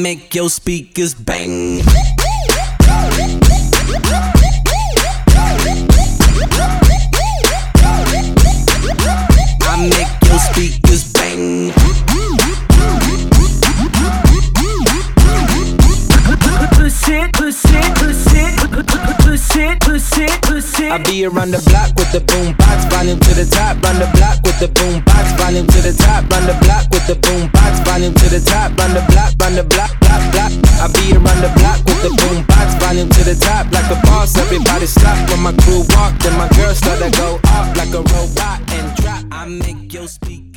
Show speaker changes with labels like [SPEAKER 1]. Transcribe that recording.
[SPEAKER 1] make your speakers bang. I make your speakers bang.
[SPEAKER 2] Push it, push it, push it, push it, push it, push it.
[SPEAKER 1] I be around the block with the boom box, volume to the top. Run the block with the boom box, volume to the top. Run the block with the boom box, volume to the top. Run the block, block, block. I be around the block with the boom box, volume to the top. Like a boss, everybody stop when my crew walk. Then my girls start to go off like a robot and drop. I make your speak.